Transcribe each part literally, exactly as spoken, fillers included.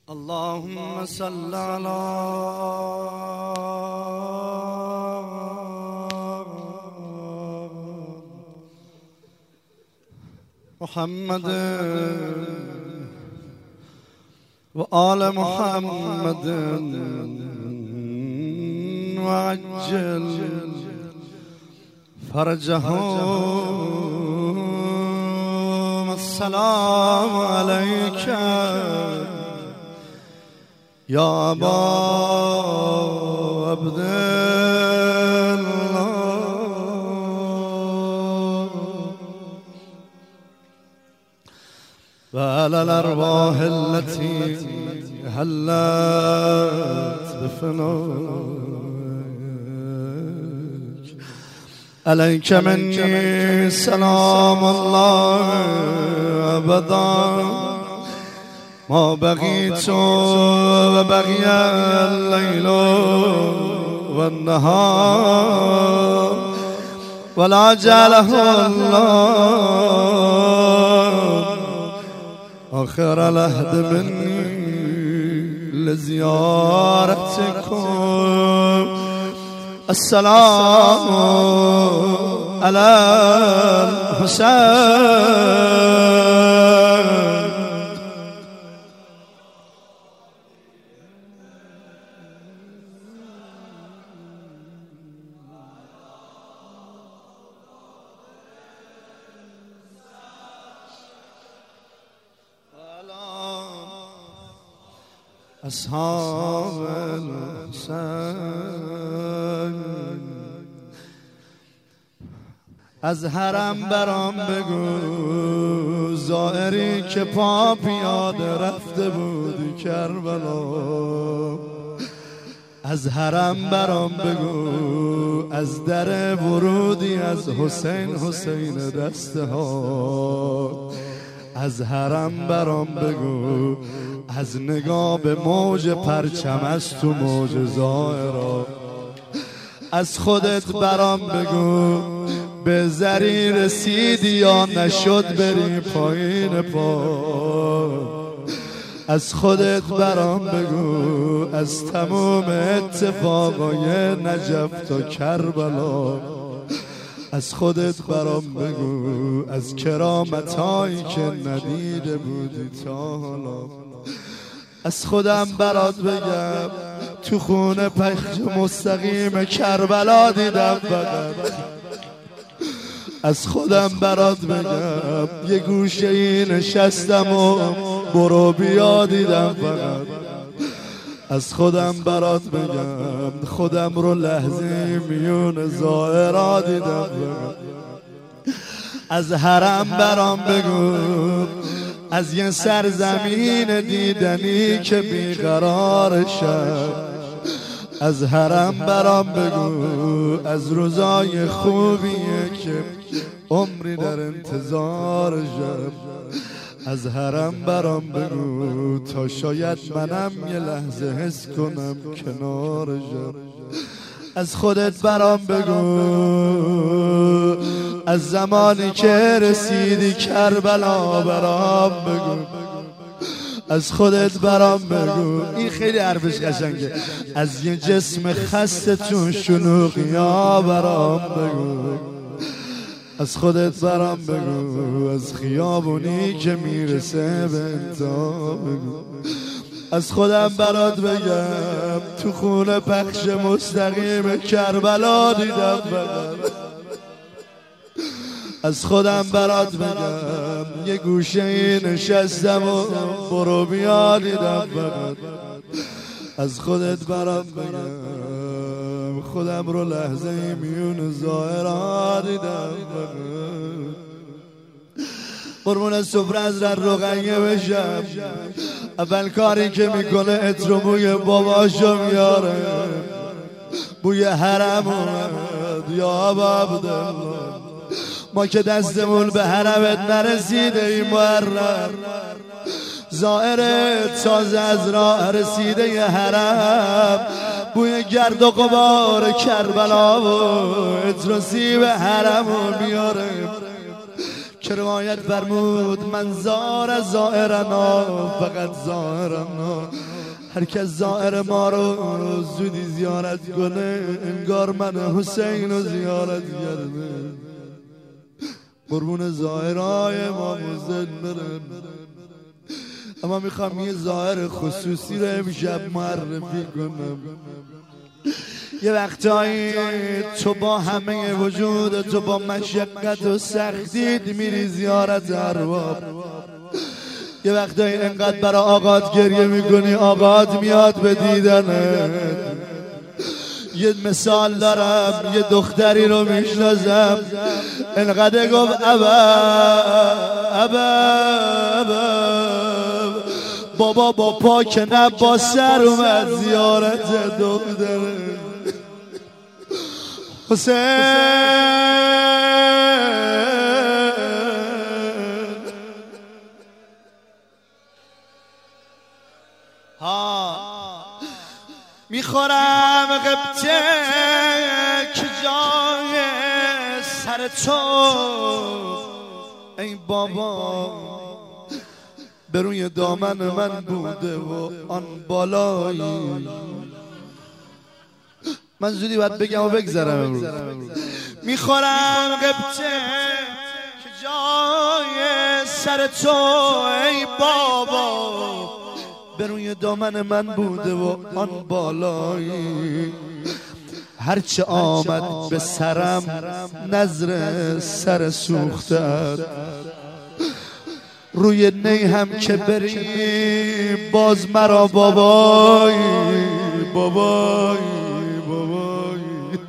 اللهم صل على محمد وآل محمد وعجل فرجهم. السلام عليك يا أبا عبد الله وعلى الأرواح التي هلت بفناك. عليك مني سلام الله أبدا ما بقيت وبقي الليل والنهار ولا جعله الله آخر العهد مني لزيارتكم. السلام على الحسين اصحاب الحسین. از حرم برام بگو زائری که پا پیاده رفته بودی کربلا. از حرم برام بگو از در ورودی از حسین حسین دسته ها. از حرم برام بگو از نگاه به موج پرچم از تو موج زائرا. از خودت برام بگو به زری رسیدی یا نشد بری پایین پا. از خودت برام بگو از تموم اتفاقای نجف تا کربلا. از خودت برام بگو از کرامتایی که ندیده بودی تا حالا. از خودم برات بگم تو خونه پخش مستقیم کربلا دیدم فقط. از خودم برات بگم یه گوشه ای نشستم و برو بیا دیدم فقط. از خودم برات بگم خودم رو لحظه میون زائرا دیدم فقط. از حرم برام بگو از یه سرزمین دیدنی که بیقرار شد. از حرم برام بگو از روزای خوبیه که عمری در انتظار شد. از حرم برام بگو تا شاید منم یه لحظه حس کنم کنار شد. از خودت برام بگو از زمانی که رسیدی کربلا برام بگو. از خودت برام بگو این خیلی حرفش قشنگه از یه جسم خسته تو شلوغیا برام بگو. از خودت برام بگو از خیابونی که میرسه به انتها بگو. از خودم برات بگم تو خونه پخش مستقیم کربلا دیدم فقط. از خودم برات بگم یه گوشه ای نشستم و برو بیا دیدم فقط. از خودت برات بگم خودم رو لحظه ای میون ظاهرا دیدم فقط. قربون سفره از رقیه بشم اول کاری که میکنه عطر و بوی باباشو میاره. بوی حرم اومد یا عبدالله. ما که دستمون به حرمت نرسیده این محرم زائرت تازه از راه رسیده ی حرم. بوی گرد و غبار کربلا و عطر و سیب حرم رو میاره که روایت فرمود من زار زائرنا فقط زائرنا، هر کس زائر ما رو زودی زیارت کنه انگار من حسین رو زیارت کرده. قربون زائرای امام حسین برن. اما میخوام یه ظاهر خصوصی رو امشب معرفی کنم. یه وقتایی تو با همه وجود تو با مشقت و سختید میری زیارت ارباب، یه وقتایی انقدر برای آقات گریه میکنی آقات میاد به دیدنت. یه مثال دارم، یه دختری رو میشناسم انقدر گفت ابا ابا ابا بابا با پا که نه با سر اومد زیارت دختر حسین. ها میخورم غبطه که جای سر تو ای بابا به روی دامن من بوده و آن بالایی. من زودی باید بگم و بگذرم امروز. میخورم غبطه که جای سر تو ای بابا به روی دامن من بوده و آن بالایی. هرچه آمد به سرم نظر سر سوختت، روی نی هم که بری باز مرا بابای بابای بابای.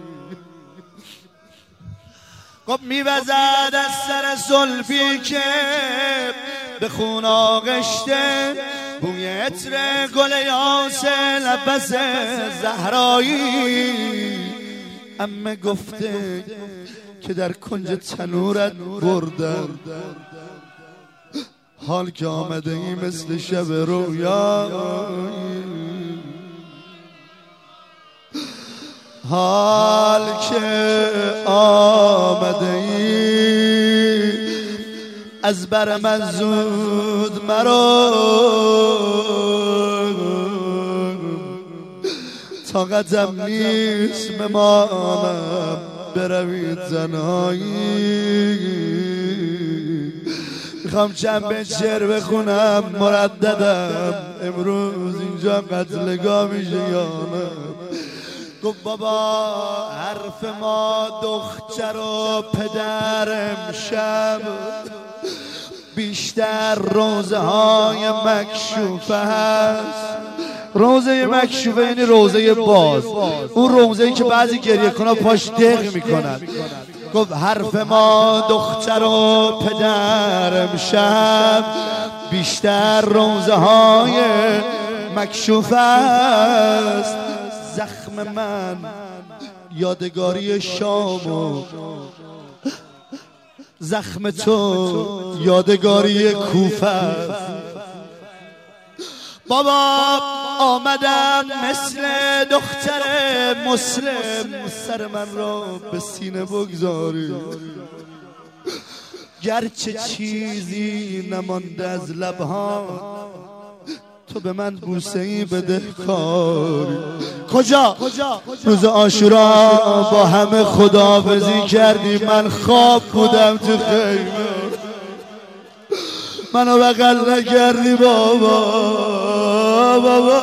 خب میوزد از سر زلفی که به خون آغشته، بوی عطر گل یاس نفس زهرایی. عمه گفته که در کنج تنورت بردن، حال که آمده ای مثل شب رویا، حال که آمده ای از بر من زود مرا، طاقتم نیست بمانم بروی تنهایی. میخوام چند شعر بخونم مرددم، امروز اینجا قتلگاه میشه یا نه. گفت بابا حرف ما دختر و پدر امشب بیشتر روزه های مکشوفه هست. روزه مکشوفه یعنی روزه باز، اون روزه ای که بعضی گریه کنه پاش دق میکنن. گفت حرف ما دختر و پدر امشب بیشتر روزه های مکشوفه است. زخم من یادگاری شام و زخم تو یادگاری کوفه است. بابا آمدم مثل دختر مسلم، سر من را به سینه بگذاری. گرچه چیزی نمانده از لبها، تو به من بوسه ای بده کاری. کجا؟ روز عاشورا با همه خداحافظی کردی، من خواب بودم تو خیمه، منو بغل نکردی بابا بابا.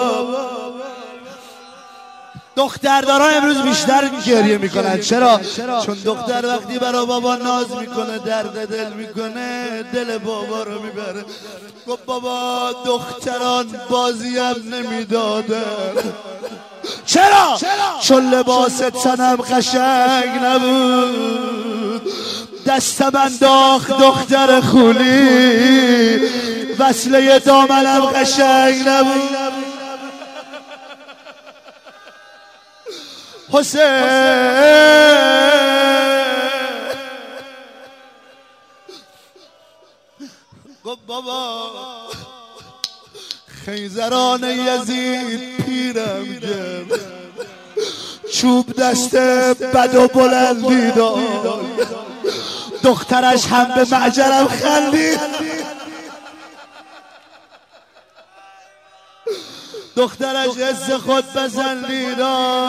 دختردارا امروز بیشتر گریه میکنن. چرا؟ چون دختر وقتی برای بابا ناز میکنه درد دل میکنه دل بابا رو میبره. گفت بابا دختران بازی هم نمیدادن. چرا؟ چون لباس تنم قشنگ نبود، دستم انداخت دختر خولی، وصله دامنم قشنگ نبود. حسین گفت بابا خیزران یزید پیرم کرد، چوب دست بد و بلندی داد، دخترش هم به معجرم خندید. دخترش حس خود پسندید.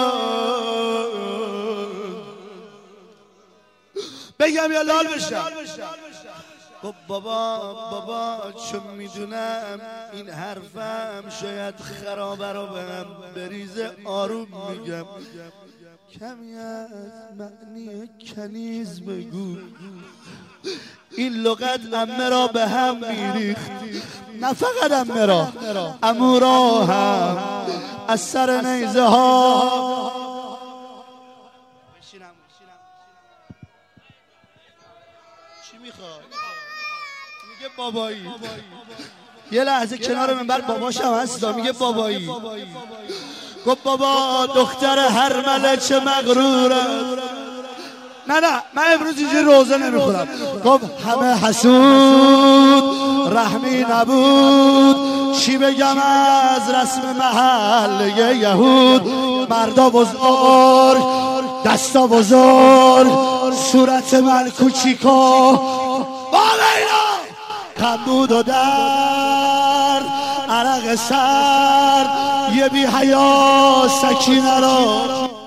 بگم یا لال بشم؟ خب بابا بابا چون میدونم این حرفم شاید خرابه رو به هم بریزه، آروم میگم کمی از معنی کنیز بگو. این لغت امه را به هم میریخت، نه فقط امه را، عمو را هم از سر نیزه ها. چی میخواد؟ میگه بابایی. یه لحظه کنار منبر باباشم هست، میگه بابایی. گفت بابا دختر هرمله چه مغروره. نه نه من امروز اینجا روزه نمیخورم. گفت همه حسود رحمی نبود، چی بگم از رسم محله یهود. مردا بزرگ دستا بزرگ، صورت من کوچیکا، بالینا کمبود و درد عرق سرد، یه بی حیا سکینه را.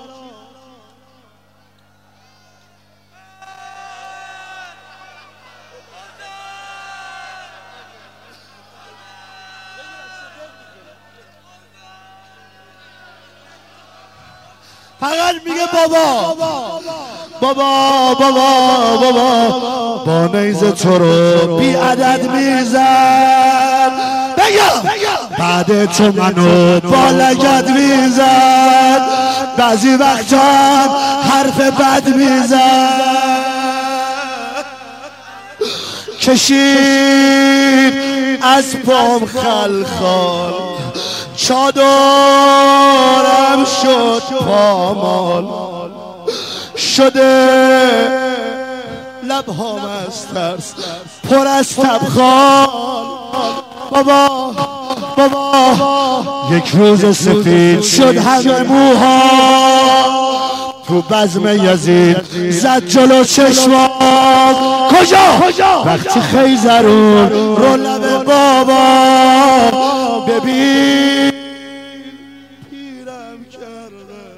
فقط میگه بابا بابا بابا بابا با نیزه تو رو بی عدد میزد. بگم بعد تو منو با لگد میزد، بعضی وقتا حرف بد میزد. کشید از پام خلخال، چادرم شد پامال، شده لبهام از ترس پر از تبخال. بابا بابا یک روز سفید شد همه موها، تو بزم یزید زد جلو چشمام. کجا؟ وقتی خیزرون رو لب بابا، ببین پیرم کرده،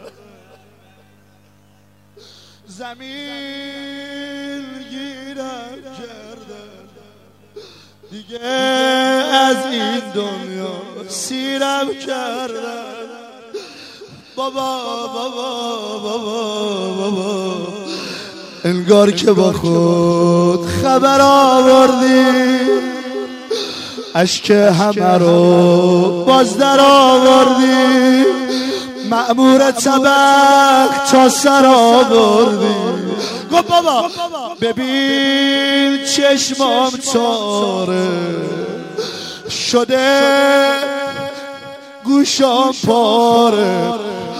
زمین گیرم کرده، دیگه از این دنیا سیرم کرده. بابا بابا بابا بابا انگار که با خود خبر آوردی، اشک همه رو باز در آوردی، مأمور طبق تا سر آوردی. گفت بابا ببین چشمام تاره شده، گوشام پاره،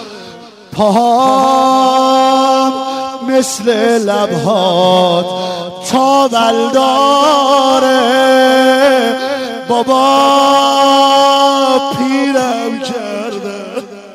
پاهام مثل لبهات تاول داره. بابا پیرم کرده.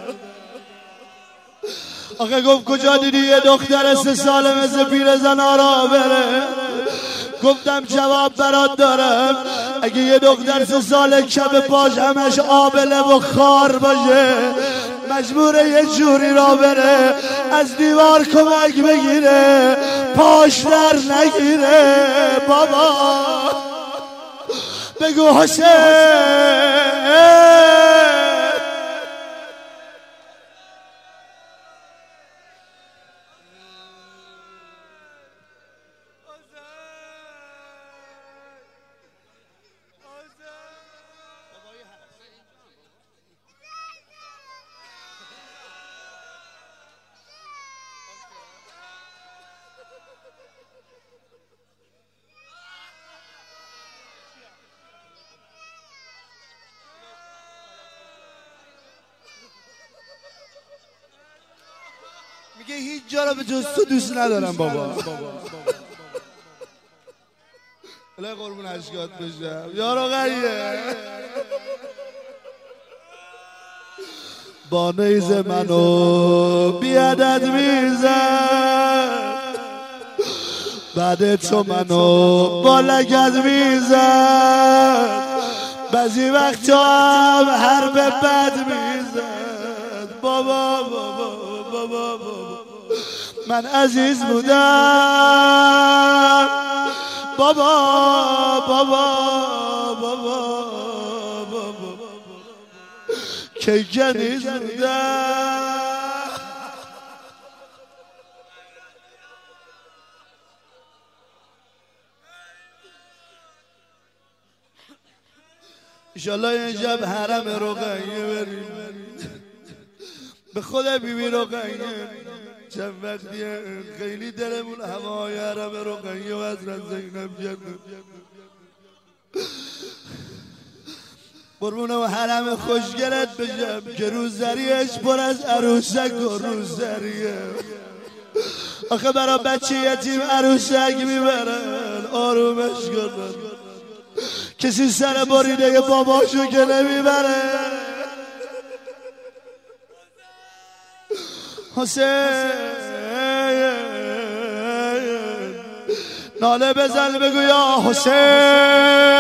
آخه گفت کجا دیدی یه دختر سه ساله مثل پیرزن آرا بره؟ گفتم جواب برات دارم، اگه یه دختر سه ساله کف پاش همش آبله و خار باشه، مجبوره یه جوری را بره از دیوار کمک بگیره پاش در نگیره. بابا بگو حسین. میگه هیچ جا رو به جز تو دوست ندارم بابا. الهی قربون عشقات بشم یارو غریه. با نیزه منو بیادت میزد، بعد تو منو با لگد میزد، بعضی وقتا هم حرف بد میزد. بابا بابا بابا بابا من عزیز بودم، بابا بابا بابا بابا که کنیز بودم. انشالله این شب حرم رقیه بریم، به خود بیبی رقیه چند وقتیه خیلی دلمون هوای حرم رقیه و حضرت زینب جنم. قربون و حرم خوشگلت بشم که روزریش پر از عروسک و روزریه. آخه برا بچه یتیم عروسک میبرن آرومش کنن، کسی سر بریده باباشو که نمیبره. حسین ناله بزن بگو یا حسین.